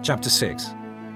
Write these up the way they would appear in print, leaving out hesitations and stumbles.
Chapter 6.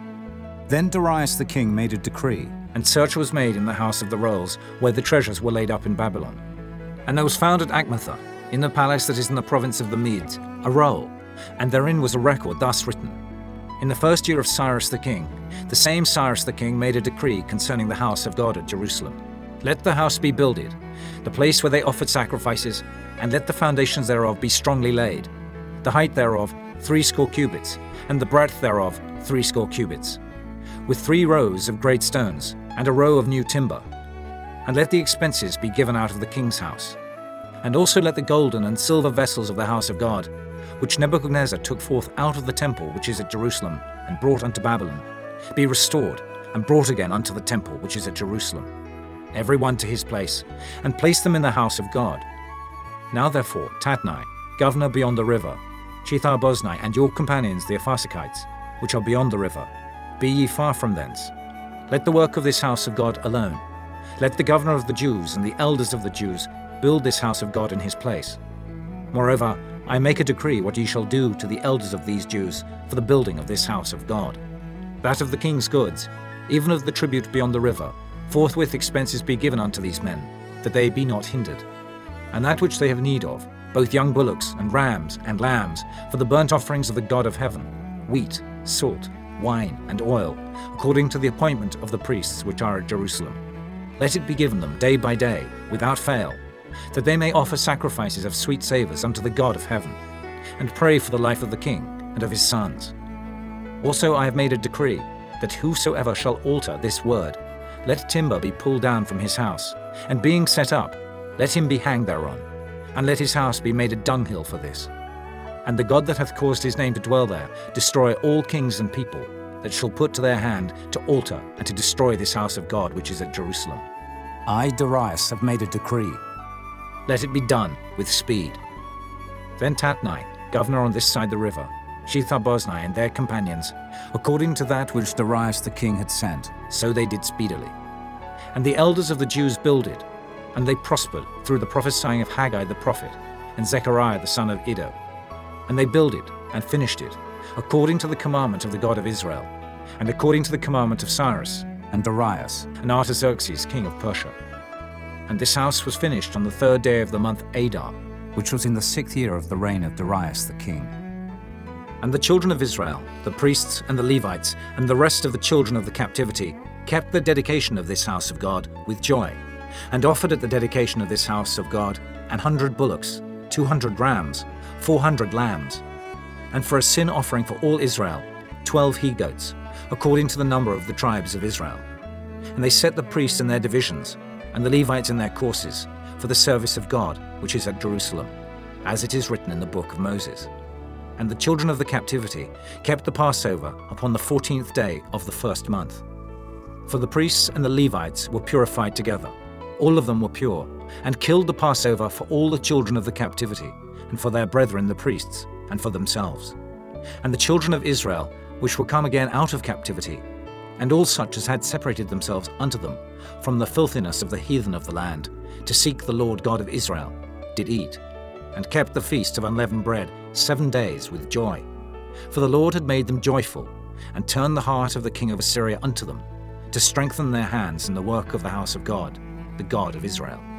Then Darius the king made a decree, And search was made in the house of the rolls, where the treasures were laid up in Babylon. And there was found at Achmetha, in the palace that is in the province of the Medes, a roll, and therein was a record thus written. In the first year of Cyrus the king, the same Cyrus the king made a decree concerning the house of God at Jerusalem. Let the house be builded, the place where they offered sacrifices, and let the foundations thereof be strongly laid. The height thereof 60 cubits, and the breadth thereof 60 cubits, with 3 rows of great stones, and a row of new timber. And let the expenses be given out of the king's house. And also let the golden and silver vessels of the house of God, which Nebuchadnezzar took forth out of the temple which is at Jerusalem, and brought unto Babylon, be restored, and brought again unto the temple which is at Jerusalem, every one to his place, and place them in the house of God. Now therefore, Tatnai, governor beyond the river, Shethar-boznai, and your companions the Apharsachites, which are beyond the river, be ye far from thence. Let the work of this house of God alone. Let the governor of the Jews and the elders of the Jews build this house of God in his place. Moreover, I make a decree what ye shall do to the elders of these Jews for the building of this house of God. That of the king's goods, even of the tribute beyond the river, forthwith expenses be given unto these men, that they be not hindered. And that which they have need of, both young bullocks and rams and lambs, for the burnt offerings of the God of heaven, wheat, salt, wine, and oil, according to the appointment of the priests which are at Jerusalem. Let it be given them day by day, without fail, that they may offer sacrifices of sweet savours unto the God of heaven, and pray for the life of the king and of his sons. Also I have made a decree, that whosoever shall alter this word, let timber be pulled down from his house, and being set up, let him be hanged thereon, and let his house be made a dunghill for this. And the God that hath caused his name to dwell there destroy all kings and people that shall put to their hand to alter and to destroy this house of God which is at Jerusalem. I, Darius, have made a decree. Let it be done with speed. Then Tatnai, governor on this side the river, Shethar-boznai and their companions, according to that which Darius the king had sent, so they did speedily. And the elders of the Jews builded, and they prospered through the prophesying of Haggai the prophet and Zechariah the son of Iddo. And they builded and finished it, according to the commandment of the God of Israel, and according to the commandment of Cyrus, and Darius, and Artaxerxes king of Persia. And this house was finished on the 3rd day of the month Adar, which was in the 6th year of the reign of Darius the king. And the children of Israel, the priests and the Levites, and the rest of the children of the captivity, kept the dedication of this house of God with joy, and offered at the dedication of this house of God 100 bullocks, 200 rams, 400 lambs, and for a sin offering for all Israel, 12 he-goats, according to the number of the tribes of Israel. And they set the priests in their divisions, and the Levites in their courses, for the service of God, which is at Jerusalem, as it is written in the book of Moses. And the children of the captivity kept the Passover upon the 14th day of the 1st month. For the priests and the Levites were purified together, all of them were pure, and killed the Passover for all the children of the captivity, and for their brethren the priests, and for themselves. And the children of Israel, which were come again out of captivity, and all such as had separated themselves unto them from the filthiness of the heathen of the land, to seek the Lord God of Israel, did eat, and kept the feast of unleavened bread 7 days with joy. For the Lord had made them joyful, and turned the heart of the king of Assyria unto them, to strengthen their hands in the work of the house of God, the God of Israel.